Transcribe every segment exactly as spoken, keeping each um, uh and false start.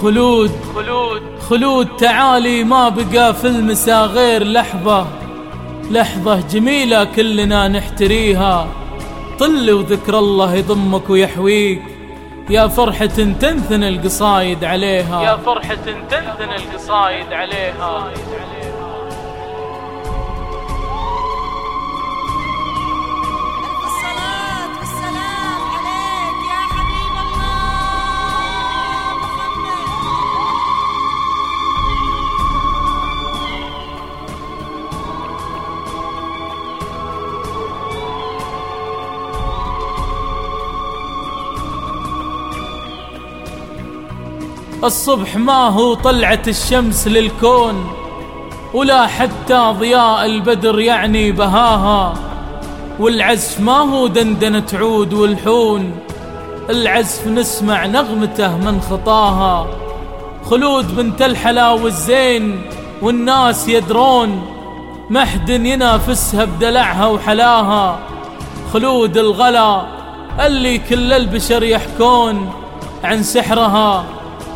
خلود خلود خلود تعالي، ما بقى في المسا غير لحظة، لحظة جميلة كلنا نحتريها. طل وذكر الله يضمك ويحويك، يا فرحة تنثن القصايد عليها، يا فرحة تنثن القصايد عليها. الصبح ما هو طلعة الشمس للكون، ولا حتى ضياء البدر يعني بهاها. والعزف ما هو دندنة عود والحون، العزف نسمع نغمته من خطاها. خلود بنت الحلا والزين والناس يدرون، محد ينافسها بدلعها وحلاها. خلود الغلا اللي كل البشر يحكون عن سحرها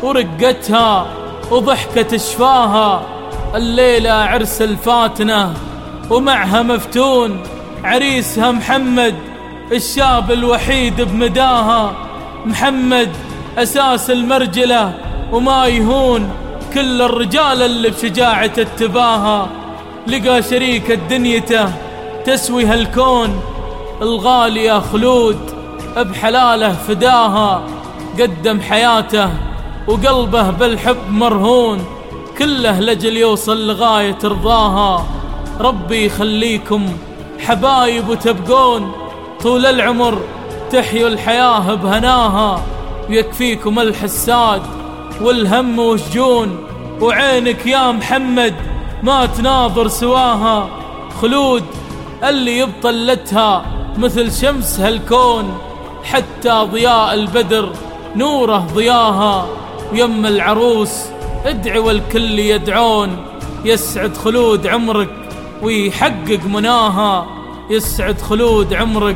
ورقتها وضحكة شفاها. الليلة عرس الفاتنة ومعها مفتون، عريسها محمد الشاب الوحيد بمداها. محمد أساس المرجلة وما يهون، كل الرجال اللي بشجاعة اتباها. لقى شريكة دنيته تسوي هالكون، الغالية خلود بحلاله فداها. قدم حياته وقلبه بالحب مرهون، كله لجل يوصل لغاية رضاها. ربي يخليكم حبايب وتبقون، طول العمر تحيوا الحياة بهناها. ويكفيكم الحساد والهم وشجون، وعينك يا محمد ما تناظر سواها. خلود اللي يبطلتها مثل شمس هالكون، حتى ضياء البدر نوره ضياها. ويم العروس ادعي والكل يدعون، يسعد خلود عمرك ويحقق مناها. يسعد خلود عمرك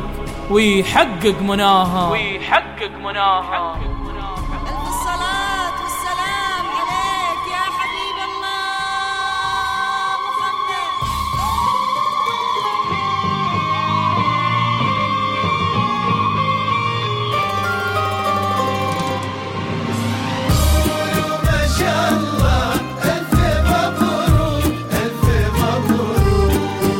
ويحقق مناها، ويحقق مناها. ألف الصلاة والسلام عليك يا حبيب الله محمد. ما شاء الله ألف مبروك ألف مبروك.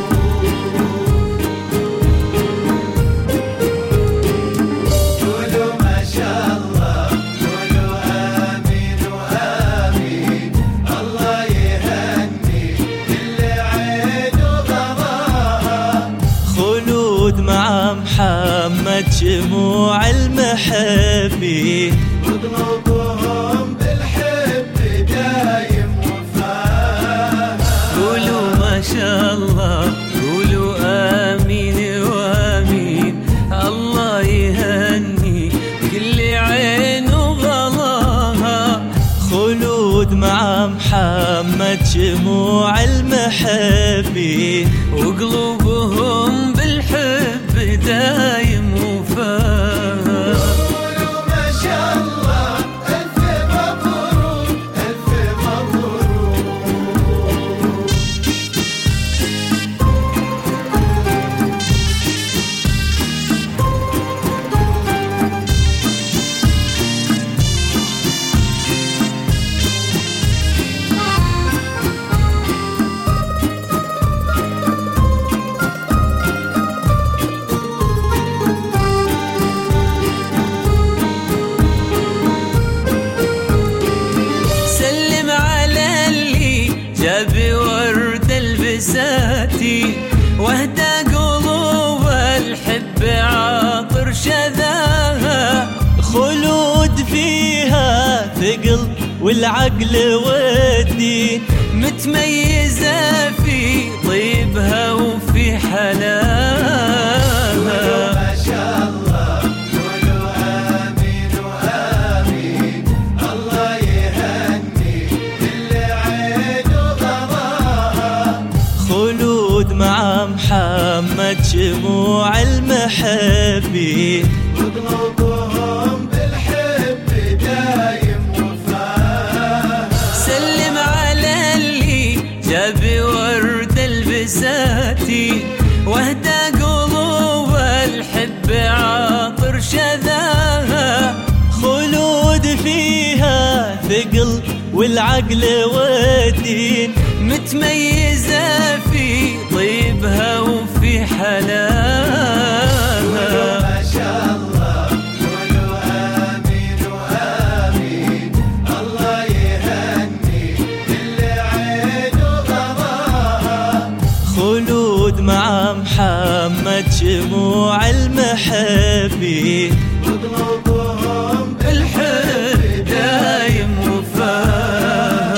قولوا ما شاء الله، قولوا آمين وآمين. الله يهني كل عين وغضاها. خلود مع محمد جموع المحبين، وقلوبهم بالحب دايم وفاها. قولوا ما شاء الله، قولوا آمين وآمين. الله يهني كل عين وغلاها. خلود مع محمد جموع المحبين، وقلوبهم بالحب دايم وفاها. قولوا ما شاء الله ألف مبروك ألف مبروك. سلم على اللي جاب ورد البساتي، واهدى قلوب الحب عاطر شذاها. خلود فيها ثقل والعقل والدين، متميزة في طيبها وفي حلاها. ما شاء الله قولوا آمين وآمين. الله يهني كل عين وغضاها. خلود مع محمد جموع المحبين، وقلوبهم بالحب دايم وفاها. والعقل والدين، متميزة في طيبها وفي حلاها. ما شاء الله قولوا آمين وآمين، الله يهني كل عيد وقضاها. خلود مع محمد شموع المحبين، وقلوبهم الحب دايم وفاها.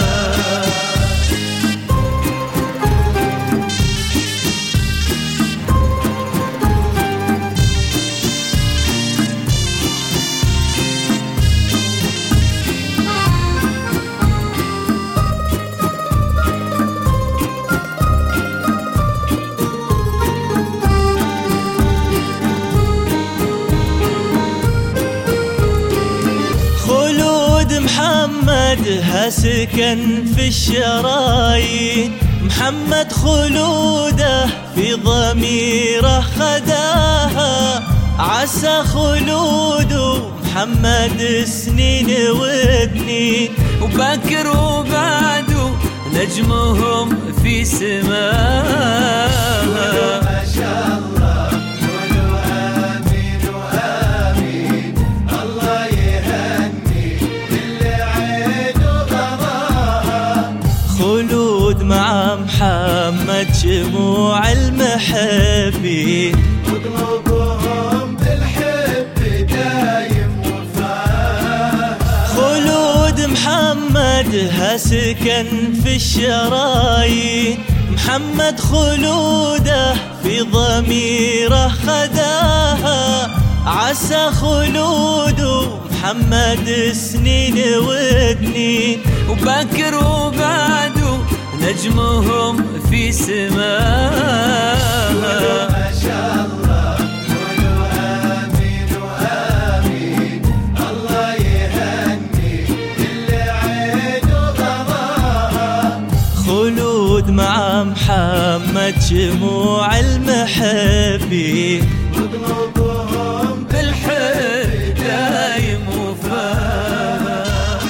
محمد سكن في الشرايين، محمد خلوده في ضميره خداها. عسى خلوده محمد سنين وبنين، وبكر وبعده نجمهم في سماها. ما شاء الله قولوا آمين وآمين، الله يهني كل عيد وقضاها. خلود مع محمد شموع المحبين، وقلوبهم بالحب دايم وفاها. خلود محمد سكن في الشرايين، محمد خلوده في ضميره خداها. عسى خلوده محمد سنين وبنين، وبكر وبعده نجمهم في سماها. ما شاء الله قولوا آمين وآمين، الله يهني كل عيد وقضاها. خلود مع محمد شموع المحبين، وقلوبهم بالحب دايم وفاها.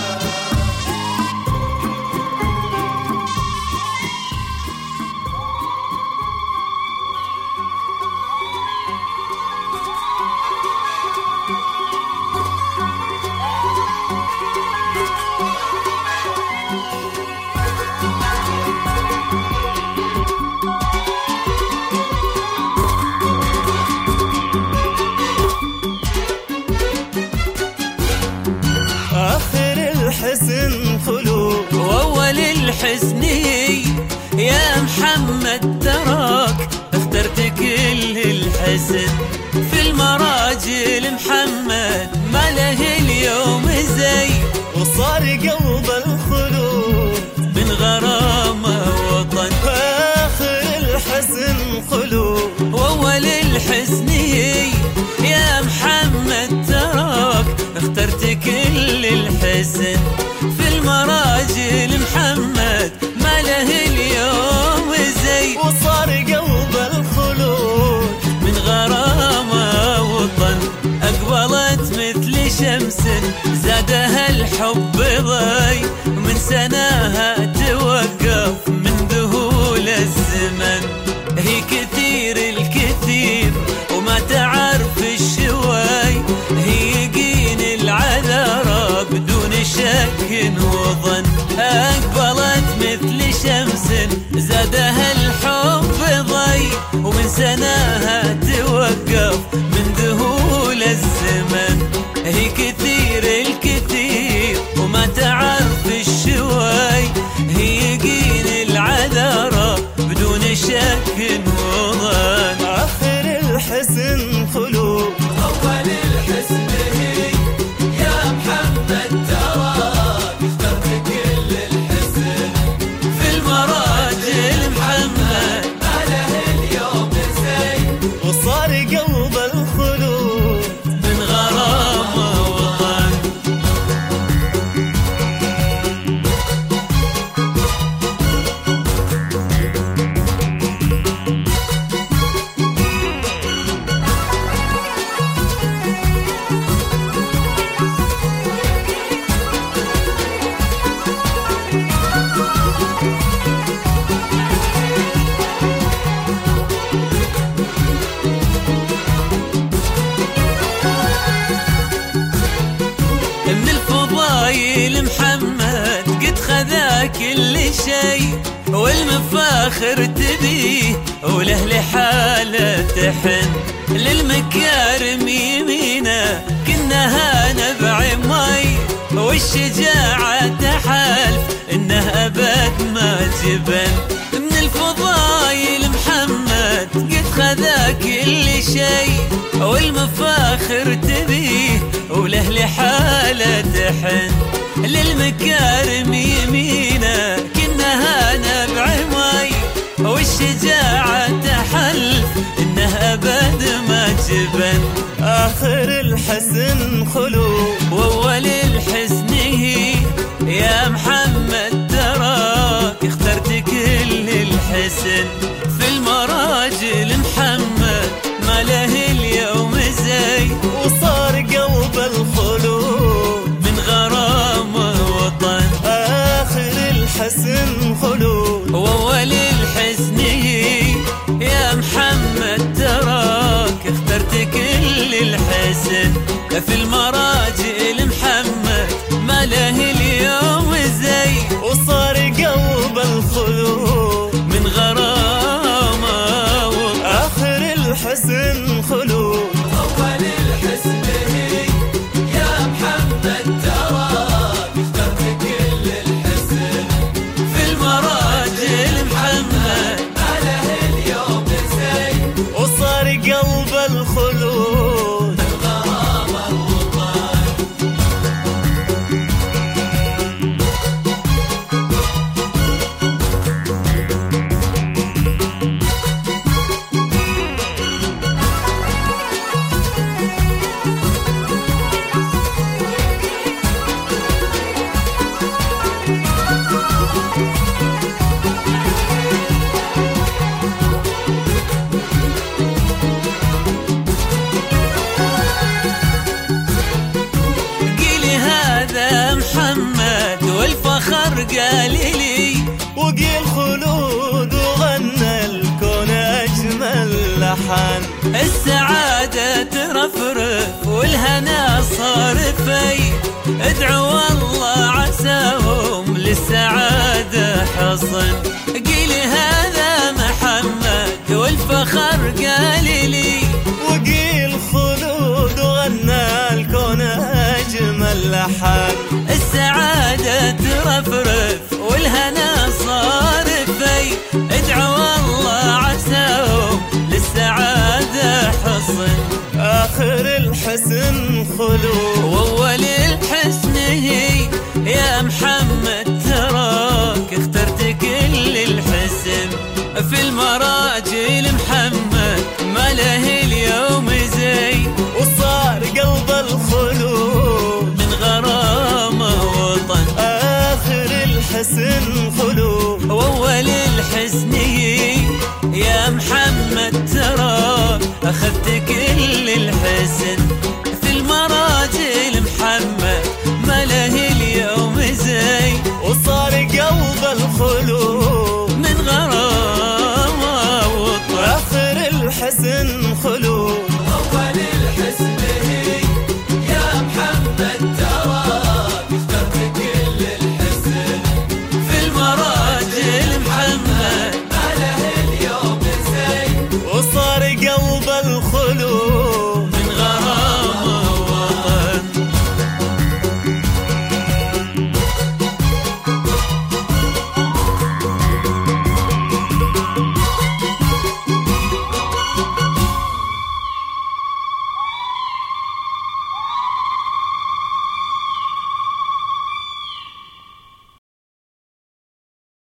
آخر الحسن خلود وأول الحسني، يا محمد تراك اخترت كل الحسن. في المراجل محمد ما له اليوم زي، وصار قلب الخلود من غرامة وطن. آخر الحسن خلود وأول الحسني، يا محمد تراك اخترت كل الحسن. في المراجل محمد ما له اليوم زي، وصار قلب الخلود من غرامة وطن. أقبلت مثل شمس زادها الحب ضي، من سناها توقف من ذهول الزمن. هي كثير الكثير وما تعرف الشوي، هي يقين العذارى بدون شك وظن. أقبلت مثل شمس زادها الحب ضي، ومن سناها توقف من ذهول الزمن. هي كثير الكثير وما تعرف الشوي، هي يقين العذارى بدون شك وظن. آخر الحسن خلود أول الحسن هي، يا محمد تراك اخترت كل الحسن. في المراجل محمد ما له اليوم زي، وصار قلب الخلود من غرامة وطن. الفضايل محمد قد خذا كل شيء، والمفاخر تبيه وله لحاله تحن، للمكارم يمينه كنها نبع مي، والشجاعة تحالف انه ابد ما جبن. من الفضايل محمد قد خذا كل شيء، والمفاخر تبيه وله لحاله تحن، للمكارم يمينه كنها نبع مي، والشجاعة تحلف انه ابد ما جبن. آخر الحسن خلود واول الحسن هي يا محمد تراك اخترت كل الحسن، في المراجل محمد ما له اليوم زي، وصار قلب الخلود من غرام وطن. آخر الحسن خلود واول الحسن هي يا محمد تراك اخترت كل الحسن، في المراجل محمد ما له اليوم زي، وصار قلب الخلود من غرامة. آخر الحسن خلود أول الحسن هي يا محمد تراك اخترت كل الحسن، في المراجل محمد ما له اليوم زي، وصار قلب الخلود غرامة الوطن. قيلي هذا محمد والفخر قال لي، وقيل خلود وغنى الكون أجمل لحن، السعادة ترفرف والهنا صار في، ادعوا الله عساهم للسعادة حصن. قيلي هذا محمد والفخر قال لي، وقيل خلود وغنى الكون أجمل لحن، السعادة ترفرف والهنا صار في، ادعوا الله عساهم للسعادة حصن. آخر الحسن خلود واول الحسن هي يا محمد تراك اخترت كل الحسن، في المراجل محمد ما له اليوم